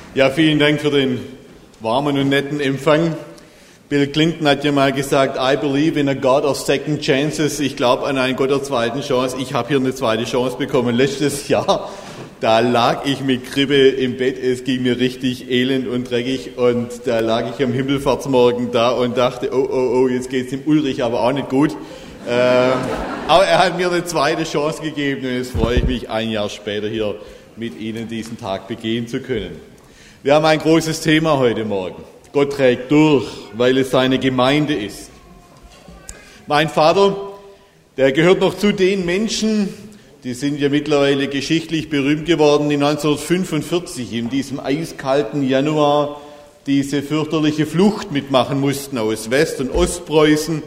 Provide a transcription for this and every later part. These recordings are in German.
Ja, vielen Dank für den warmen und netten Empfang. Bill Clinton hat ja mal gesagt, I believe in a God of second chances. Ich glaube an einen Gott der zweiten Chance. Ich habe hier eine zweite Chance bekommen. Letztes Jahr, da lag ich mit Grippe im Bett. Es ging mir richtig elend und dreckig. Und da lag ich am Himmelfahrtsmorgen da und dachte, oh, jetzt geht's dem Ulrich aber auch nicht gut. Aber er hat mir eine zweite Chance gegeben und jetzt freue ich mich, ein Jahr später hier mit Ihnen diesen Tag begehen zu können. Wir haben ein großes Thema heute Morgen. Gott trägt durch, weil es seine Gemeinde ist. Mein Vater, der gehört noch zu den Menschen, die sind ja mittlerweile geschichtlich berühmt geworden, die 1945 in diesem eiskalten Januar diese fürchterliche Flucht mitmachen mussten aus West- und Ostpreußen,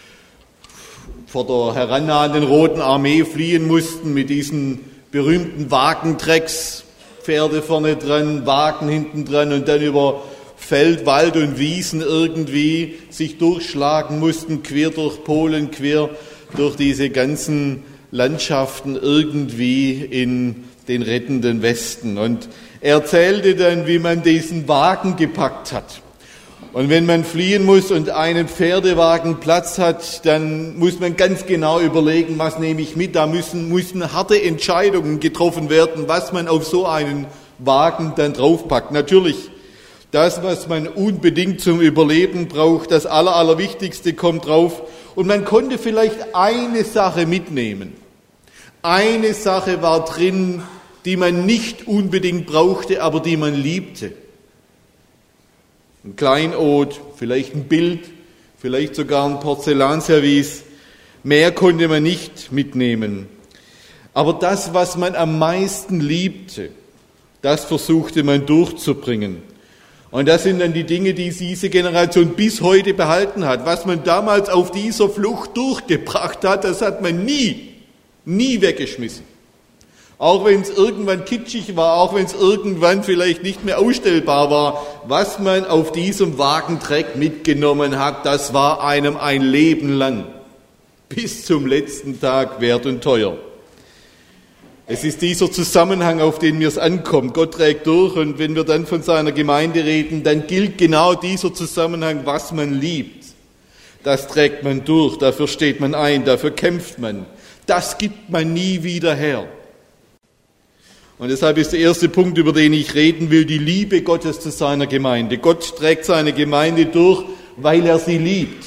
vor der herannahenden Roten Armee fliehen mussten mit diesen berühmten Wagentrecks, Pferde vorne dran, Wagen hinten dran und dann über Feld, Wald und Wiesen irgendwie sich durchschlagen mussten, quer durch Polen, quer durch diese ganzen Landschaften irgendwie in den rettenden Westen. Und er erzählte dann, wie man diesen Wagen gepackt hat. Und wenn man fliehen muss und einen Pferdewagen Platz hat, dann muss man ganz genau überlegen, was nehme ich mit. Da müssen harte Entscheidungen getroffen werden, was man auf so einen Wagen dann draufpackt. Natürlich, das, was man unbedingt zum Überleben braucht, das Allerwichtigste kommt drauf. Und man konnte vielleicht eine Sache mitnehmen. Eine Sache war drin, die man nicht unbedingt brauchte, aber die man liebte. Ein Kleinod, vielleicht ein Bild, vielleicht sogar ein Porzellanservice. Mehr konnte man nicht mitnehmen. Aber das, was man am meisten liebte, das versuchte man durchzubringen. Und das sind dann die Dinge, die diese Generation bis heute behalten hat. Was man damals auf dieser Flucht durchgebracht hat, das hat man nie weggeschmissen. Auch wenn es irgendwann kitschig war, auch wenn es irgendwann vielleicht nicht mehr ausstellbar war, was man auf diesem Wagentreck mitgenommen hat, das war einem ein Leben lang, bis zum letzten Tag wert und teuer. Es ist dieser Zusammenhang, auf den mir es ankommt. Gott trägt durch und wenn wir dann von seiner Gemeinde reden, dann gilt genau dieser Zusammenhang, was man liebt. Das trägt man durch, dafür steht man ein, dafür kämpft man. Das gibt man nie wieder her. Und deshalb ist der erste Punkt, über den ich reden will, die Liebe Gottes zu seiner Gemeinde. Gott trägt seine Gemeinde durch, weil er sie liebt.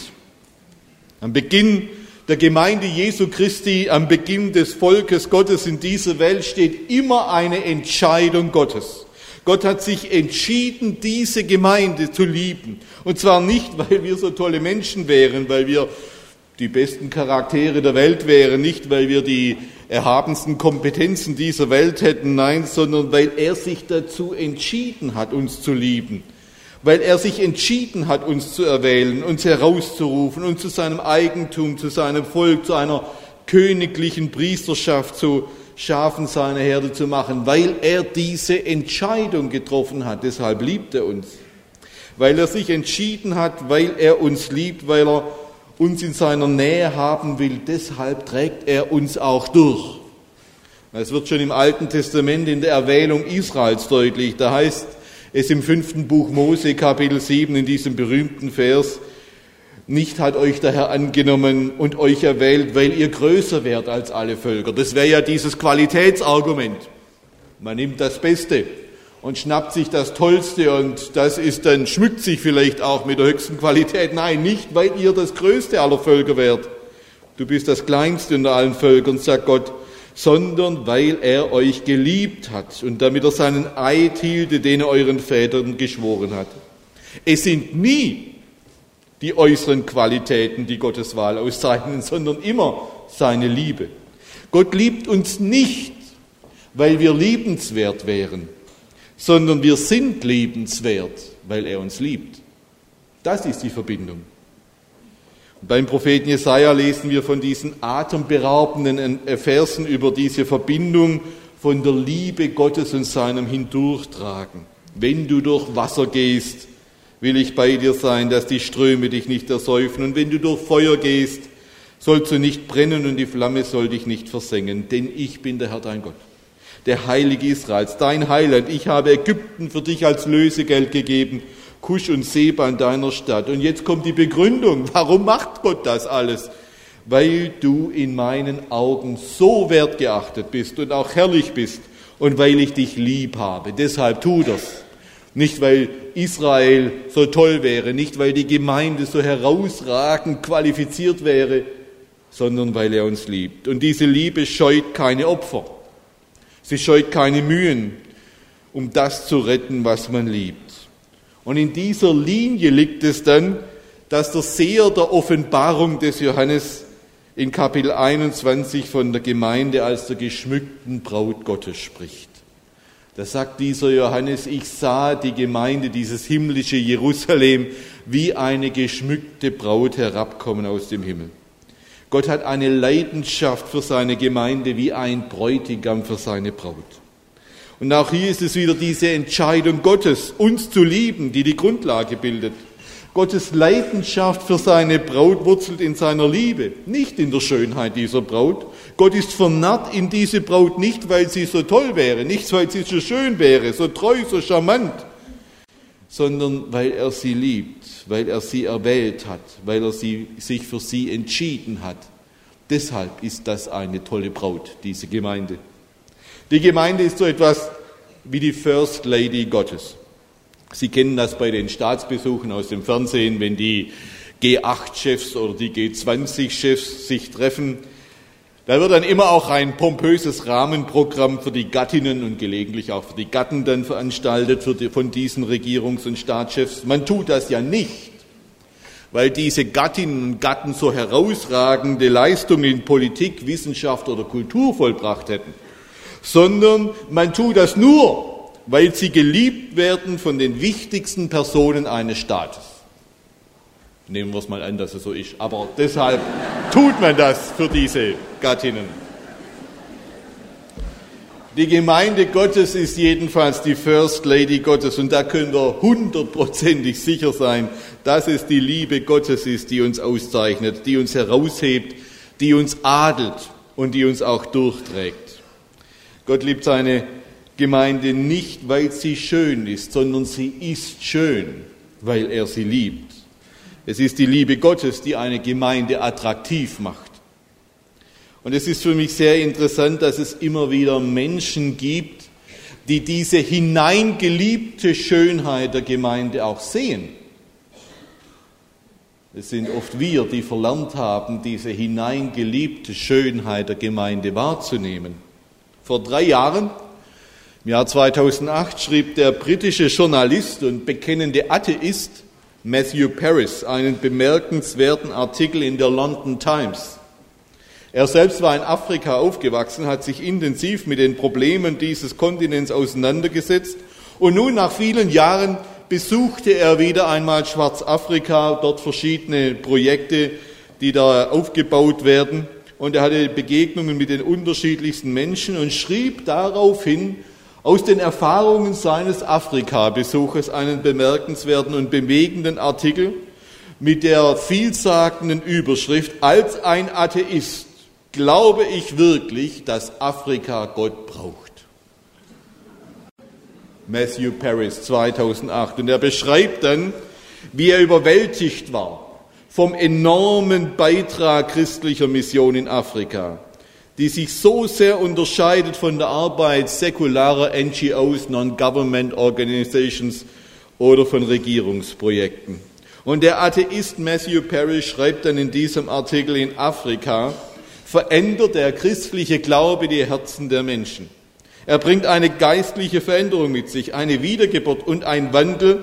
Am Beginn der Gemeinde Jesu Christi, am Beginn des Volkes Gottes in dieser Welt steht immer eine Entscheidung Gottes. Gott hat sich entschieden, diese Gemeinde zu lieben. Und zwar nicht, weil wir so tolle Menschen wären, weil wir die besten Charaktere der Welt wären, nicht weil wir die erhabensten Kompetenzen dieser Welt hätten, nein, sondern weil er sich dazu entschieden hat, uns zu lieben. Weil er sich entschieden hat, uns zu erwählen, uns herauszurufen, uns zu seinem Eigentum, zu seinem Volk, zu einer königlichen Priesterschaft, zu Schafen seiner Herde zu machen, weil er diese Entscheidung getroffen hat. Deshalb liebt er uns. Weil er sich entschieden hat, weil er uns liebt, weil er uns in seiner Nähe haben will, deshalb trägt er uns auch durch. Es wird schon im Alten Testament in der Erwählung Israels deutlich. Da heißt es im 5. Buch Mose, Kapitel 7, in diesem berühmten Vers, nicht hat euch der Herr angenommen und euch erwählt, weil ihr größer wärt als alle Völker. Das wäre ja dieses Qualitätsargument. Man nimmt das Beste und schnappt sich das Tollste und das ist dann, schmückt sich vielleicht auch mit der höchsten Qualität. Nein, nicht, weil ihr das Größte aller Völker wärt. Du bist das Kleinste unter allen Völkern, sagt Gott, sondern weil er euch geliebt hat und damit er seinen Eid hielte, den er euren Vätern geschworen hat. Es sind nie die äußeren Qualitäten, die Gottes Wahl auszeichnen, sondern immer seine Liebe. Gott liebt uns nicht, weil wir liebenswert wären, sondern wir sind liebenswert, weil er uns liebt. Das ist die Verbindung. Und beim Propheten Jesaja lesen wir von diesen atemberaubenden Versen über diese Verbindung von der Liebe Gottes und seinem Hindurchtragen. Wenn du durch Wasser gehst, will ich bei dir sein, dass die Ströme dich nicht ersäufen. Und wenn du durch Feuer gehst, sollst du nicht brennen und die Flamme soll dich nicht versengen, denn ich bin der Herr dein Gott. der Heilige Israels, dein Heiland. Ich habe Ägypten für dich als Lösegeld gegeben, Kusch und Seba in deiner Stadt. Und jetzt kommt die Begründung. Warum macht Gott das alles? Weil du in meinen Augen so wertgeachtet bist und auch herrlich bist und weil ich dich lieb habe. Deshalb tut er's. Nicht, weil Israel so toll wäre, nicht, weil die Gemeinde so herausragend qualifiziert wäre, sondern weil er uns liebt. Und diese Liebe scheut keine Opfer. Sie scheut keine Mühen, um das zu retten, was man liebt. Und in dieser Linie liegt es dann, dass der Seher der Offenbarung des Johannes in Kapitel 21 von der Gemeinde als der geschmückten Braut Gottes spricht. Da sagt dieser Johannes, ich sah die Gemeinde, dieses himmlische Jerusalem, wie eine geschmückte Braut herabkommen aus dem Himmel. Gott hat eine Leidenschaft für seine Gemeinde wie ein Bräutigam für seine Braut. Und auch hier ist es wieder diese Entscheidung Gottes, uns zu lieben, die die Grundlage bildet. Gottes Leidenschaft für seine Braut wurzelt in seiner Liebe, nicht in der Schönheit dieser Braut. Gott ist vernarrt in diese Braut nicht, weil sie so toll wäre, nicht, weil sie so schön wäre, so treu, so charmant, sondern weil er sie liebt, weil er sie erwählt hat, weil er sich für sie entschieden hat. Deshalb ist das eine tolle Braut, diese Gemeinde. Die Gemeinde ist so etwas wie die First Lady Gottes. Sie kennen das bei den Staatsbesuchen aus dem Fernsehen, wenn die G8-Chefs oder die G20-Chefs sich treffen. Da wird dann immer auch ein pompöses Rahmenprogramm für die Gattinnen und gelegentlich auch für die Gatten dann veranstaltet von diesen Regierungs- und Staatschefs. Man tut das ja nicht, weil diese Gattinnen und Gatten so herausragende Leistungen in Politik, Wissenschaft oder Kultur vollbracht hätten, sondern man tut das nur, weil sie geliebt werden von den wichtigsten Personen eines Staates. Nehmen wir es mal an, dass es so ist. Aber deshalb tut man das für diese Gattinnen. Die Gemeinde Gottes ist jedenfalls die First Lady Gottes. Und da können wir 100% sicher sein, dass es die Liebe Gottes ist, die uns auszeichnet, die uns heraushebt, die uns adelt und die uns auch durchträgt. Gott liebt seine Gemeinde nicht, weil sie schön ist, sondern sie ist schön, weil er sie liebt. Es ist die Liebe Gottes, die eine Gemeinde attraktiv macht. Und es ist für mich sehr interessant, dass es immer wieder Menschen gibt, die diese hineingeliebte Schönheit der Gemeinde auch sehen. Es sind oft wir, die verlernt haben, diese hineingeliebte Schönheit der Gemeinde wahrzunehmen. Vor 3 Jahren, im Jahr 2008, schrieb der britische Journalist und bekennende Atheist Matthew Paris einen bemerkenswerten Artikel in der London Times. Er selbst war in Afrika aufgewachsen, hat sich intensiv mit den Problemen dieses Kontinents auseinandergesetzt und nun nach vielen Jahren besuchte er wieder einmal Schwarzafrika, dort verschiedene Projekte, die da aufgebaut werden, und er hatte Begegnungen mit den unterschiedlichsten Menschen und schrieb daraufhin aus den Erfahrungen seines Afrika-Besuches einen bemerkenswerten und bewegenden Artikel mit der vielsagenden Überschrift: Als ein Atheist glaube ich wirklich, dass Afrika Gott braucht. Matthew Paris, 2008. Und er beschreibt dann, wie er überwältigt war vom enormen Beitrag christlicher Mission in Afrika, die sich so sehr unterscheidet von der Arbeit säkularer NGOs, Non-Government Organizations oder von Regierungsprojekten. Und der Atheist Matthew Paris schreibt dann in diesem Artikel: In Afrika verändert der christliche Glaube die Herzen der Menschen. Er bringt eine geistliche Veränderung mit sich, eine Wiedergeburt und ein Wandel.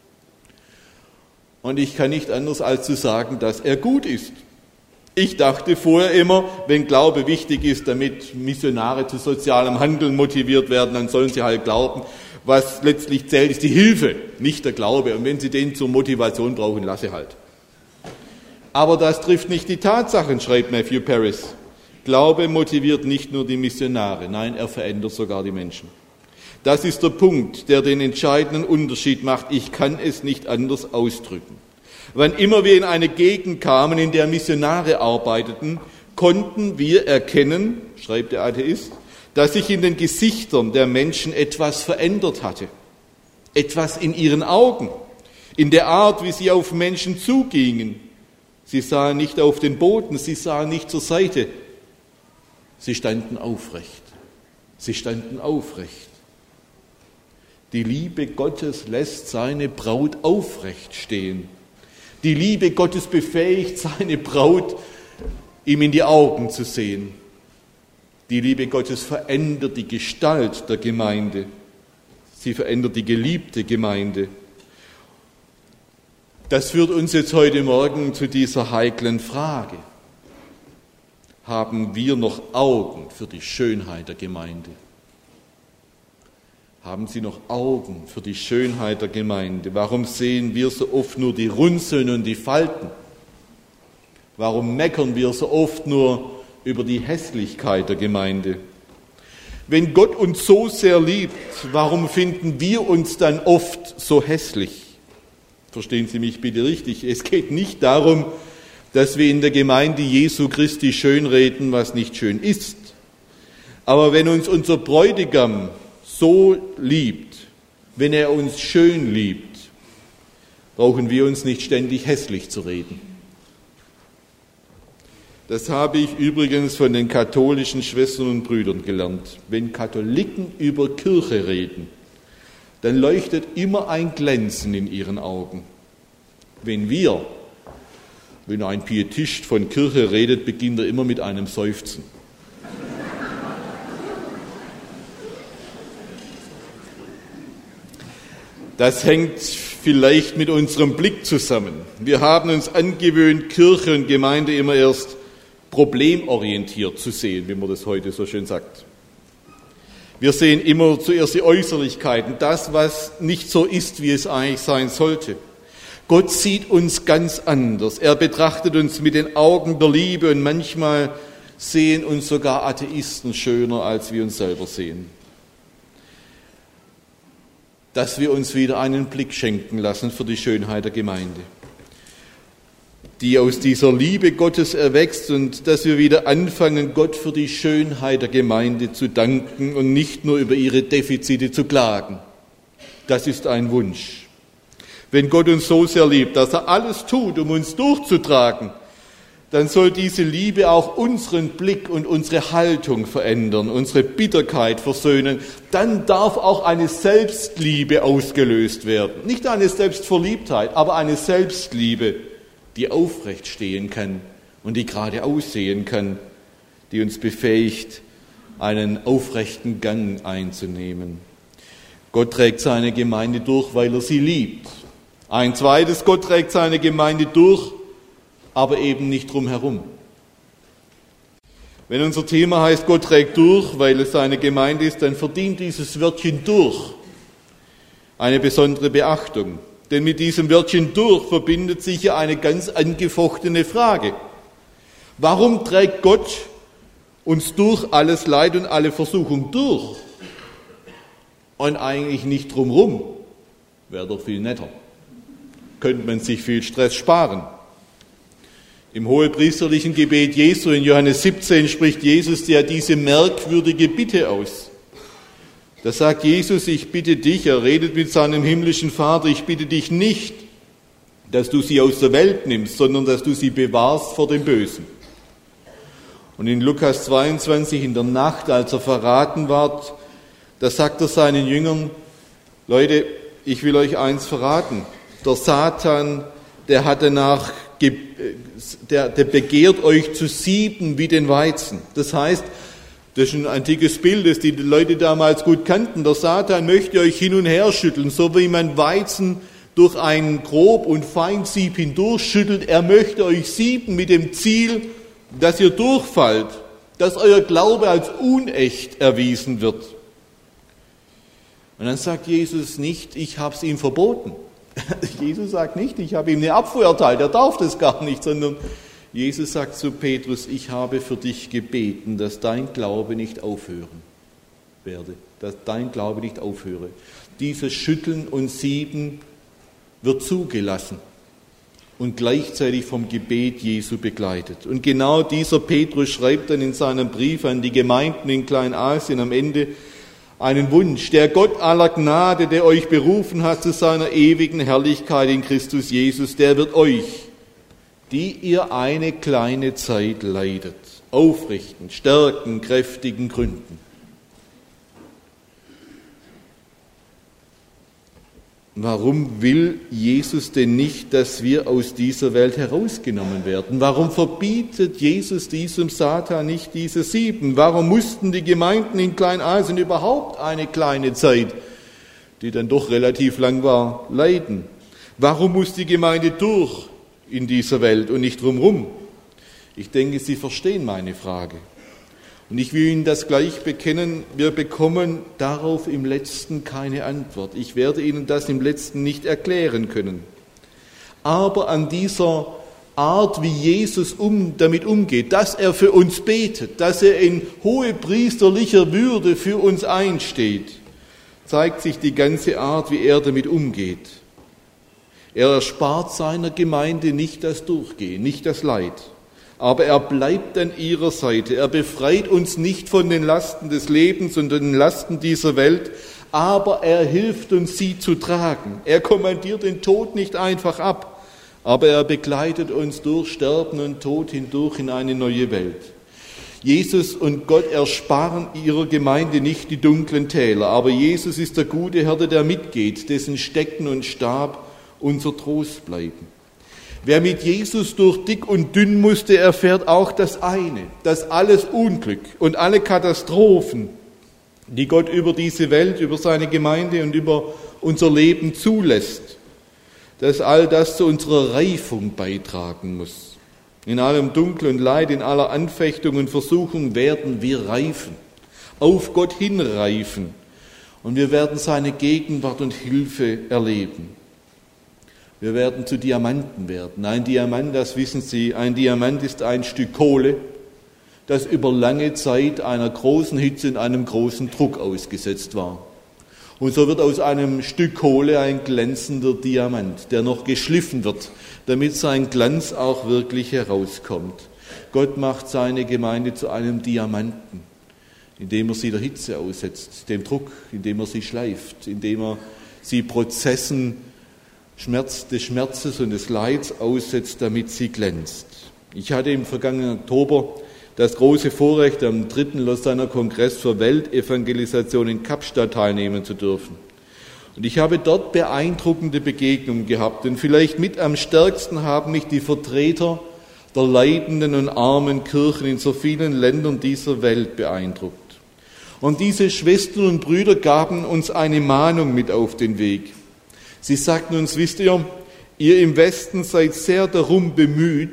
Und ich kann nicht anders als zu sagen, dass er gut ist. Ich dachte vorher immer, wenn Glaube wichtig ist, damit Missionare zu sozialem Handeln motiviert werden, dann sollen sie halt glauben. Was letztlich zählt, ist die Hilfe, nicht der Glaube. Und wenn sie den zur Motivation brauchen, lasse halt. Aber das trifft nicht die Tatsachen, schreibt Matthew Paris. Glaube motiviert nicht nur die Missionare, nein, er verändert sogar die Menschen. Das ist der Punkt, der den entscheidenden Unterschied macht. Ich kann es nicht anders ausdrücken. Wann immer wir in eine Gegend kamen, in der Missionare arbeiteten, konnten wir erkennen, schreibt der Atheist, dass sich in den Gesichtern der Menschen etwas verändert hatte. Etwas in ihren Augen, in der Art, wie sie auf Menschen zugingen. Sie sahen nicht auf den Boden, sie sahen nicht zur Seite. Sie standen aufrecht. Sie standen aufrecht. Die Liebe Gottes lässt seine Braut aufrecht stehen. Die Liebe Gottes befähigt seine Braut, ihm in die Augen zu sehen. Die Liebe Gottes verändert die Gestalt der Gemeinde. Sie verändert die geliebte Gemeinde. Das führt uns jetzt heute Morgen zu dieser heiklen Frage. Haben wir noch Augen für die Schönheit der Gemeinde? Haben Sie noch Augen für die Schönheit der Gemeinde? Warum sehen wir so oft nur die Runzeln und die Falten? Warum meckern wir so oft nur über die Hässlichkeit der Gemeinde? Wenn Gott uns so sehr liebt, warum finden wir uns dann oft so hässlich? Verstehen Sie mich bitte richtig. Es geht nicht darum, dass wir in der Gemeinde Jesu Christi schönreden, was nicht schön ist. Aber wenn uns unser Bräutigam so liebt, wenn er uns schön liebt, brauchen wir uns nicht ständig hässlich zu reden. Das habe ich übrigens von den katholischen Schwestern und Brüdern gelernt. Wenn Katholiken über Kirche reden, dann leuchtet immer ein Glänzen in ihren Augen. Wenn ein Pietist von Kirche redet, beginnt er immer mit einem Seufzen. Das hängt vielleicht mit unserem Blick zusammen. Wir haben uns angewöhnt, Kirche und Gemeinde immer erst problemorientiert zu sehen, wie man das heute so schön sagt. Wir sehen immer zuerst die Äußerlichkeiten, das, was nicht so ist, wie es eigentlich sein sollte. Gott sieht uns ganz anders. Er betrachtet uns mit den Augen der Liebe und manchmal sehen uns sogar Atheisten schöner, als wir uns selber sehen. Dass wir uns wieder einen Blick schenken lassen für die Schönheit der Gemeinde, die aus dieser Liebe Gottes erwächst, und dass wir wieder anfangen, Gott für die Schönheit der Gemeinde zu danken und nicht nur über ihre Defizite zu klagen. Das ist ein Wunsch. Wenn Gott uns so sehr liebt, dass er alles tut, um uns durchzutragen, dann soll diese Liebe auch unseren Blick und unsere Haltung verändern, unsere Bitterkeit versöhnen. Dann darf auch eine Selbstliebe ausgelöst werden. Nicht eine Selbstverliebtheit, aber eine Selbstliebe, die aufrecht stehen kann und die gerade aussehen kann, die uns befähigt, einen aufrechten Gang einzunehmen. Gott trägt seine Gemeinde durch, weil er sie liebt. Ein zweites, Gott trägt seine Gemeinde durch, aber eben nicht drumherum. Wenn unser Thema heißt, Gott trägt durch, weil es seine Gemeinde ist, dann verdient dieses Wörtchen durch eine besondere Beachtung. Denn mit diesem Wörtchen durch verbindet sich ja eine ganz angefochtene Frage. Warum trägt Gott uns durch alles Leid und alle Versuchung durch? Und eigentlich nicht drumherum. Wäre doch viel netter. Könnte man sich viel Stress sparen. Im hohepriesterlichen Gebet Jesu in Johannes 17 spricht Jesus ja diese merkwürdige Bitte aus. Da sagt Jesus, ich bitte dich, er redet mit seinem himmlischen Vater, ich bitte dich nicht, dass du sie aus der Welt nimmst, sondern dass du sie bewahrst vor dem Bösen. Und in Lukas 22, in der Nacht, als er verraten ward, da sagt er seinen Jüngern, Leute, ich will euch eins verraten. Der Satan, der begehrt euch zu sieben wie den Weizen. Das heißt, das ist ein antikes Bild, das die Leute damals gut kannten. Der Satan möchte euch hin und her schütteln, so wie man Weizen durch ein Grob- und Feinsieb hindurchschüttelt. Er möchte euch sieben mit dem Ziel, dass ihr durchfallt, dass euer Glaube als unecht erwiesen wird. Und dann sagt Jesus nicht, ich habe es ihm verboten. Jesus sagt nicht, ich habe ihm eine Abfuhr erteilt, er darf das gar nicht, sondern Jesus sagt zu Petrus, ich habe für dich gebeten, dass dein Glaube nicht aufhören werde, dass dein Glaube nicht aufhöre. Dieses Schütteln und Sieben wird zugelassen. und gleichzeitig vom Gebet Jesu begleitet. Und genau dieser Petrus schreibt dann in seinem Brief an die Gemeinden in Kleinasien am Ende einen Wunsch: Der Gott aller Gnade, der euch berufen hat zu seiner ewigen Herrlichkeit in Christus Jesus, der wird euch, die ihr eine kleine Zeit leidet, aufrichten, stärken, kräftigen, gründen. Warum will Jesus denn nicht, dass wir aus dieser Welt herausgenommen werden? Warum verbietet Jesus diesem Satan nicht diese 7? Warum mussten die Gemeinden in Kleinasien überhaupt eine kleine Zeit, die dann doch relativ lang war, leiden? Warum muss die Gemeinde durch in dieser Welt und nicht drumherum? Ich denke, Sie verstehen meine Frage. Und ich will Ihnen das gleich bekennen, wir bekommen darauf im Letzten keine Antwort. Ich werde Ihnen das im Letzten nicht erklären können. Aber an dieser Art, wie Jesus damit umgeht, dass er für uns betet, dass er in hohepriesterlicher Würde für uns einsteht, zeigt sich die ganze Art, wie er damit umgeht. Er erspart seiner Gemeinde nicht das Durchgehen, nicht das Leid. Aber er bleibt an ihrer Seite. Er befreit uns nicht von den Lasten des Lebens und den Lasten dieser Welt, aber er hilft uns, sie zu tragen. Er kommandiert den Tod nicht einfach ab, aber er begleitet uns durch Sterben und Tod hindurch in eine neue Welt. Jesus und Gott ersparen ihrer Gemeinde nicht die dunklen Täler, aber Jesus ist der gute Hirte, der mitgeht, dessen Stecken und Stab unser Trost bleiben. Wer mit Jesus durch dick und dünn musste, erfährt auch das eine, dass alles Unglück und alle Katastrophen, die Gott über diese Welt, über seine Gemeinde und über unser Leben zulässt, dass all das zu unserer Reifung beitragen muss. In allem Dunkel und Leid, in aller Anfechtung und Versuchung werden wir reifen, auf Gott hinreifen, und wir werden seine Gegenwart und Hilfe erleben. Wir werden zu Diamanten werden. Ein Diamant, das wissen Sie, ein Diamant ist ein Stück Kohle, das über lange Zeit einer großen Hitze und einem großen Druck ausgesetzt war. Und so wird aus einem Stück Kohle ein glänzender Diamant, der noch geschliffen wird, damit sein Glanz auch wirklich herauskommt. Gott macht seine Gemeinde zu einem Diamanten, indem er sie der Hitze aussetzt, dem Druck, indem er sie schleift, indem er sie Prozessen des Schmerzes und des Leids aussetzt, damit sie glänzt. Ich hatte im vergangenen Oktober das große Vorrecht, am 3. Lausanner Kongress für Weltevangelisation in Kapstadt teilnehmen zu dürfen. Und ich habe dort beeindruckende Begegnungen gehabt. Und vielleicht mit am stärksten haben mich die Vertreter der leidenden und armen Kirchen in so vielen Ländern dieser Welt beeindruckt. Und diese Schwestern und Brüder gaben uns eine Mahnung mit auf den Weg. Sie sagten uns: Wisst ihr, ihr im Westen seid sehr darum bemüht,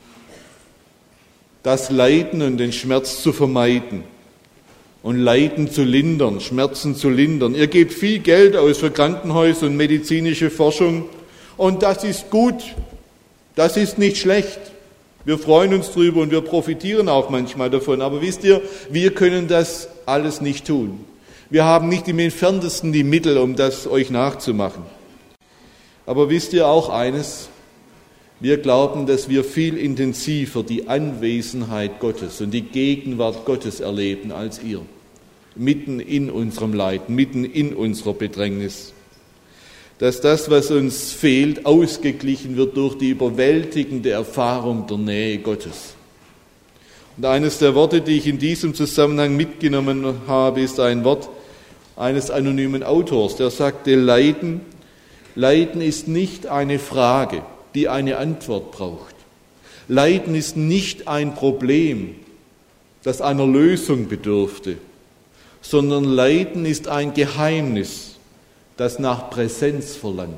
das Leiden und den Schmerz zu vermeiden und Leiden zu lindern, Schmerzen zu lindern. Ihr gebt viel Geld aus für Krankenhäuser und medizinische Forschung, und das ist gut, das ist nicht schlecht. Wir freuen uns drüber und wir profitieren auch manchmal davon. Aber wisst ihr, wir können das alles nicht tun. Wir haben nicht im Entferntesten die Mittel, um das euch nachzumachen. Aber wisst ihr auch eines? Wir glauben, dass wir viel intensiver die Anwesenheit Gottes und die Gegenwart Gottes erleben als ihr. Mitten in unserem Leid, mitten in unserer Bedrängnis. Dass das, was uns fehlt, ausgeglichen wird durch die überwältigende Erfahrung der Nähe Gottes. Und eines der Worte, die ich in diesem Zusammenhang mitgenommen habe, ist ein Wort eines anonymen Autors, der sagte: Leiden ist nicht eine Frage, die eine Antwort braucht. Leiden ist nicht ein Problem, das einer Lösung bedürfte, sondern Leiden ist ein Geheimnis, das nach Präsenz verlangt.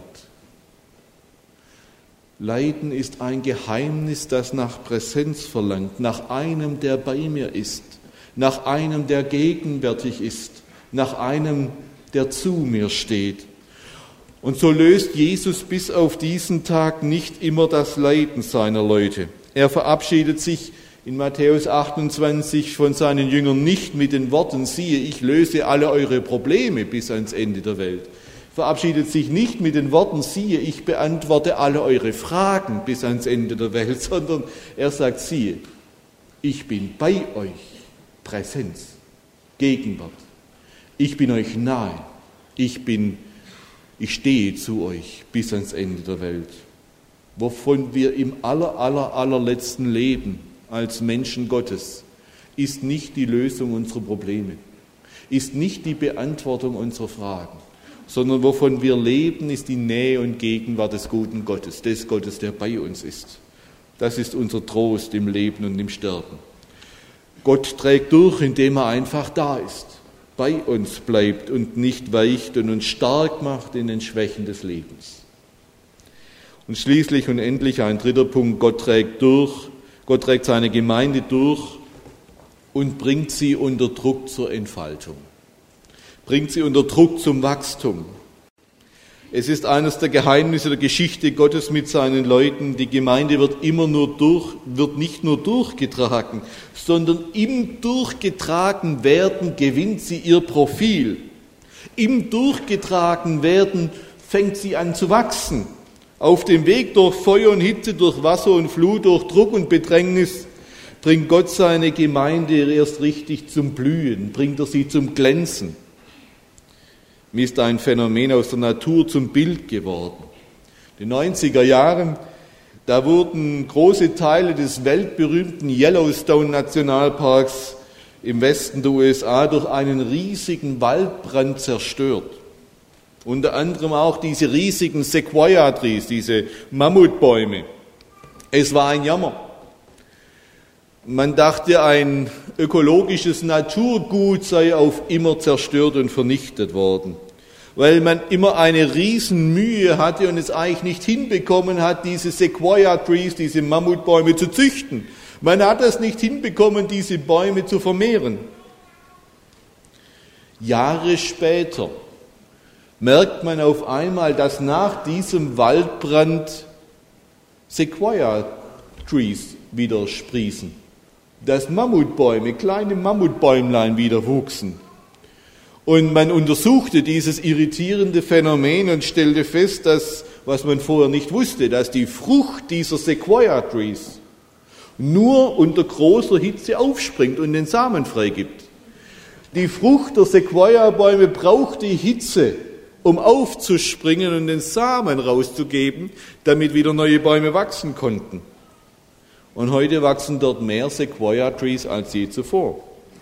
Leiden ist ein Geheimnis, das nach Präsenz verlangt, nach einem, der bei mir ist, nach einem, der gegenwärtig ist, nach einem, der zu mir steht. Und so löst Jesus bis auf diesen Tag nicht immer das Leiden seiner Leute. Er verabschiedet sich in Matthäus 28 von seinen Jüngern nicht mit den Worten: Siehe, ich löse alle eure Probleme bis ans Ende der Welt. verabschiedet sich nicht mit den Worten, siehe, ich beantworte alle eure Fragen bis ans Ende der Welt, sondern er sagt, siehe, ich bin bei euch, Präsenz, Gegenwart. Ich bin euch nahe, ich stehe zu euch bis ans Ende der Welt. Wovon wir im allerletzten Leben als Menschen Gottes, ist nicht die Lösung unserer Probleme, ist nicht die Beantwortung unserer Fragen, sondern wovon wir leben, ist die Nähe und Gegenwart des guten Gottes, des Gottes, der bei uns ist. Das ist unser Trost im Leben und im Sterben. Gott trägt durch, indem er einfach da ist, bei uns bleibt und nicht weicht und uns stark macht in den Schwächen des Lebens. Und schließlich und endlich ein dritter Punkt, Gott trägt seine Gemeinde durch und bringt sie unter Druck zur Entfaltung. Bringt sie unter Druck zum Wachstum. Es ist eines der Geheimnisse der Geschichte Gottes mit seinen Leuten. Die Gemeinde wird nicht nur durchgetragen, sondern im Durchgetragenwerden gewinnt sie ihr Profil. Im Durchgetragenwerden fängt sie an zu wachsen. Auf dem Weg durch Feuer und Hitze, durch Wasser und Flut, durch Druck und Bedrängnis bringt Gott seine Gemeinde erst richtig zum Blühen, bringt er sie zum Glänzen. Mir ist ein Phänomen aus der Natur zum Bild geworden. In den 90er Jahren, da wurden große Teile des weltberühmten Yellowstone-Nationalparks im Westen der USA durch einen riesigen Waldbrand zerstört. Unter anderem auch diese riesigen Sequoia-Trees, diese Mammutbäume. Es war ein Jammer. Man dachte, ein ökologisches Naturgut sei auf immer zerstört und vernichtet worden, weil man immer eine Riesenmühe hatte und es eigentlich nicht hinbekommen hat, diese Sequoia-Trees, diese Mammutbäume zu züchten. Man hat es nicht hinbekommen, diese Bäume zu vermehren. Jahre später merkt man auf einmal, dass nach diesem Waldbrand Sequoia-Trees wieder sprießen. Dass Mammutbäume, kleine Mammutbäumlein wieder wuchsen. Und man untersuchte dieses irritierende Phänomen und stellte fest, dass, was man vorher nicht wusste, dass die Frucht dieser Sequoia-Trees nur unter großer Hitze aufspringt und den Samen freigibt. Die Frucht der Sequoia-Bäume braucht die Hitze, um aufzuspringen und den Samen rauszugeben, damit wieder neue Bäume wachsen konnten. Und heute wachsen dort mehr Sequoia-Trees als je zuvor.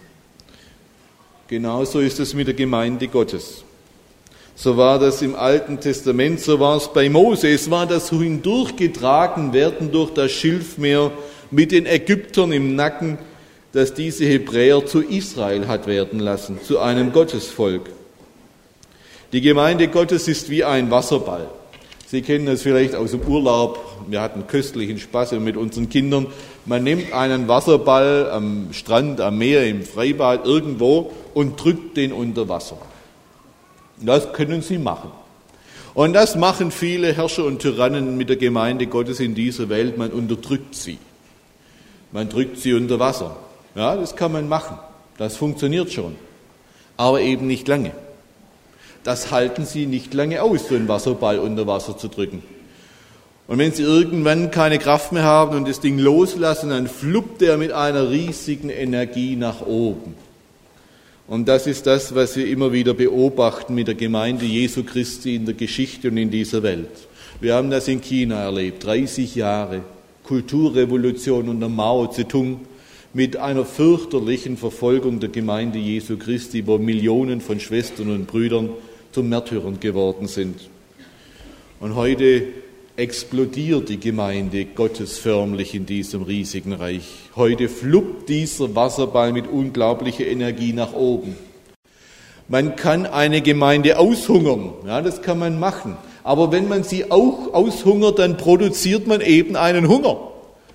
Genauso ist es mit der Gemeinde Gottes. So war das im Alten Testament, so war es bei Mose. Es war das hindurchgetragen werden durch das Schilfmeer mit den Ägyptern im Nacken, das diese Hebräer zu Israel hat werden lassen, zu einem Gottesvolk. Die Gemeinde Gottes ist wie ein Wasserball. Sie kennen das vielleicht aus dem Urlaub. Wir hatten köstlichen Spaß mit unseren Kindern. Man nimmt einen Wasserball am Strand, am Meer, im Freibad, irgendwo und drückt den unter Wasser. Das können Sie machen. Und das machen viele Herrscher und Tyrannen mit der Gemeinde Gottes in dieser Welt. Man unterdrückt sie. Man drückt sie unter Wasser. Ja, das kann man machen. Das funktioniert schon. Aber eben nicht lange. Das halten sie nicht lange aus, so einen Wasserball unter Wasser zu drücken. Und wenn sie irgendwann keine Kraft mehr haben und das Ding loslassen, dann fluppt er mit einer riesigen Energie nach oben. Und das ist das, was wir immer wieder beobachten mit der Gemeinde Jesu Christi in der Geschichte und in dieser Welt. Wir haben das in China erlebt, 30 Jahre Kulturrevolution unter Mao Zedong mit einer fürchterlichen Verfolgung der Gemeinde Jesu Christi, wo Millionen von Schwestern und Brüdern zu Märtyrern geworden sind. Und heute explodiert die Gemeinde Gottes förmlich in diesem riesigen Reich. Heute fluppt dieser Wasserball mit unglaublicher Energie nach oben. Man kann eine Gemeinde aushungern, ja, das kann man machen. Aber wenn man sie auch aushungert, dann produziert man eben einen Hunger.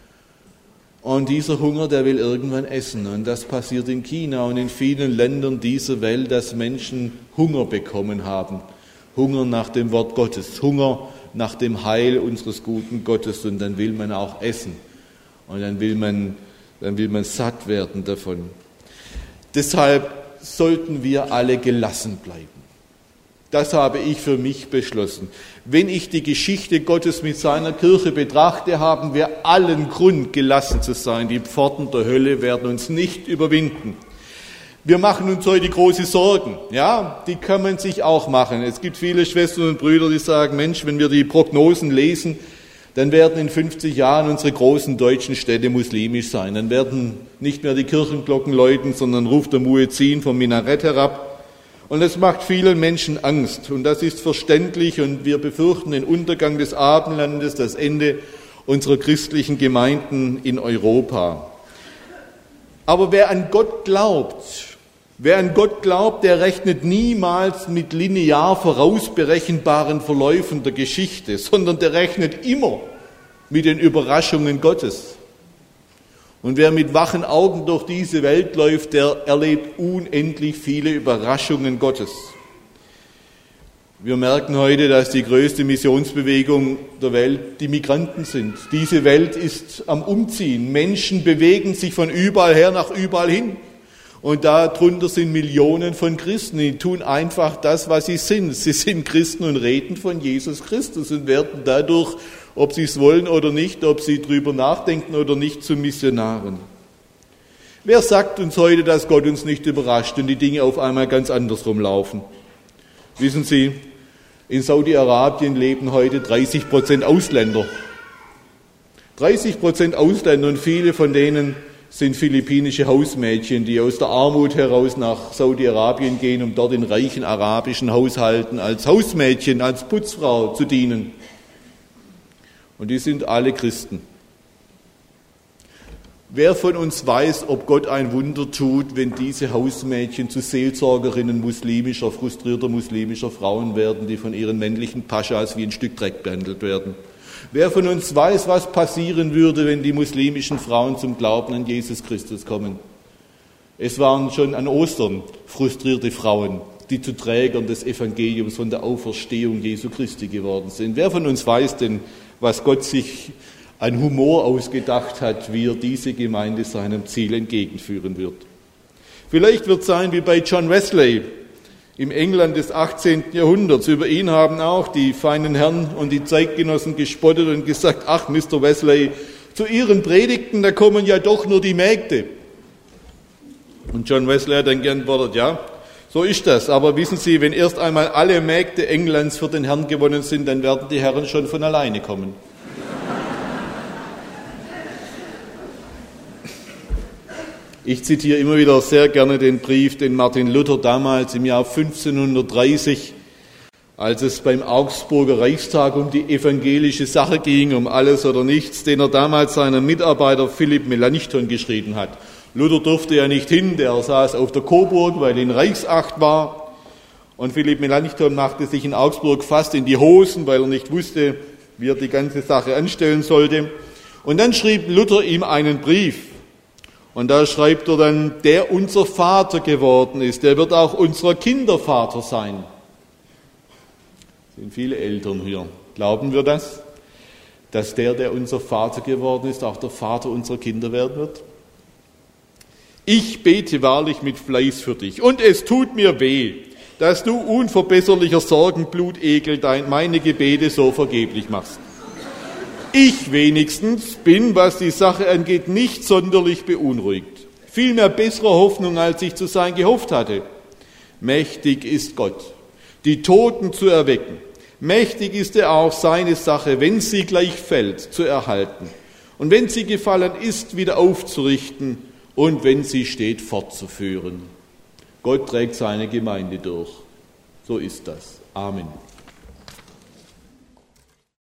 Und dieser Hunger, der will irgendwann essen. Und das passiert in China und in vielen Ländern dieser Welt, dass Menschen Hunger bekommen haben. Hunger nach dem Wort Gottes, Hunger nach dem Heil unseres guten Gottes. Und dann will man auch essen. Und dann will man satt werden davon. Deshalb sollten wir alle gelassen bleiben. Das habe ich für mich beschlossen. Wenn ich die Geschichte Gottes mit seiner Kirche betrachte, haben wir allen Grund, gelassen zu sein. Die Pforten der Hölle werden uns nicht überwinden. Wir machen uns heute große Sorgen. Ja, die kann man sich auch machen. Es gibt viele Schwestern und Brüder, die sagen, Mensch, wenn wir die Prognosen lesen, dann werden in 50 Jahren unsere großen deutschen Städte muslimisch sein. Dann werden nicht mehr die Kirchenglocken läuten, sondern ruft der Muezzin vom Minarett herab. Und das macht vielen Menschen Angst. Und das ist verständlich. Und wir befürchten den Untergang des Abendlandes, das Ende unserer christlichen Gemeinden in Europa. Aber wer an Gott glaubt, der rechnet niemals mit linear vorausberechenbaren Verläufen der Geschichte, sondern der rechnet immer mit den Überraschungen Gottes. Und wer mit wachen Augen durch diese Welt läuft, der erlebt unendlich viele Überraschungen Gottes. Wir merken heute, dass die größte Missionsbewegung der Welt die Migranten sind. Diese Welt ist am Umziehen. Menschen bewegen sich von überall her nach überall hin. Und darunter sind Millionen von Christen, die tun einfach das, was sie sind. Sie sind Christen und reden von Jesus Christus und werden dadurch, ob sie es wollen oder nicht, ob sie drüber nachdenken oder nicht, zu Missionaren. Wer sagt uns heute, dass Gott uns nicht überrascht und die Dinge auf einmal ganz andersrum laufen? Wissen Sie, in Saudi-Arabien leben heute 30% Ausländer. 30% Ausländer und viele von denen sind philippinische Hausmädchen, die aus der Armut heraus nach Saudi-Arabien gehen, um dort in reichen arabischen Haushalten als Hausmädchen, als Putzfrau zu dienen. Und die sind alle Christen. Wer von uns weiß, ob Gott ein Wunder tut, wenn diese Hausmädchen zu Seelsorgerinnen frustrierter muslimischer Frauen werden, die von ihren männlichen Paschas wie ein Stück Dreck behandelt werden? Wer von uns weiß, was passieren würde, wenn die muslimischen Frauen zum Glauben an Jesus Christus kommen? Es waren schon an Ostern frustrierte Frauen, die zu Trägern des Evangeliums von der Auferstehung Jesu Christi geworden sind. Wer von uns weiß denn, was Gott sich an Humor ausgedacht hat, wie er diese Gemeinde seinem Ziel entgegenführen wird? Vielleicht wird es sein wie bei John Wesley im England des 18. Jahrhunderts. Über ihn haben auch die feinen Herren und die Zeitgenossen gespottet und gesagt, ach, Mr. Wesley, zu Ihren Predigten, da kommen ja doch nur die Mägde. Und John Wesley hat dann geantwortet, ja, so ist das. Aber wissen Sie, wenn erst einmal alle Mägde Englands für den Herrn gewonnen sind, dann werden die Herren schon von alleine kommen. Ich zitiere immer wieder sehr gerne den Brief, den Martin Luther damals im Jahr 1530, als es beim Augsburger Reichstag um die evangelische Sache ging, um alles oder nichts, den er damals seinem Mitarbeiter Philipp Melanchthon geschrieben hat. Luther durfte ja nicht hin, der saß auf der Coburg, weil in Reichsacht war. Und Philipp Melanchthon machte sich in Augsburg fast in die Hosen, weil er nicht wusste, wie er die ganze Sache anstellen sollte. Und dann schrieb Luther ihm einen Brief. Und da schreibt er dann, der unser Vater geworden ist, der wird auch unser Kindervater sein. Es sind viele Eltern hier. Glauben wir das? Dass der unser Vater geworden ist, auch der Vater unserer Kinder werden wird? Ich bete wahrlich mit Fleiß für dich. Und es tut mir weh, dass du unverbesserlicher Sorgenblutegel meine Gebete so vergeblich machst. Ich wenigstens bin, was die Sache angeht, nicht sonderlich beunruhigt. Vielmehr besserer Hoffnung, als ich zu sein gehofft hatte. Mächtig ist Gott, die Toten zu erwecken. Mächtig ist er auch seine Sache, wenn sie gleich fällt, zu erhalten. Und wenn sie gefallen ist, wieder aufzurichten. Und wenn sie steht, fortzuführen. Gott trägt seine Gemeinde durch. So ist das. Amen.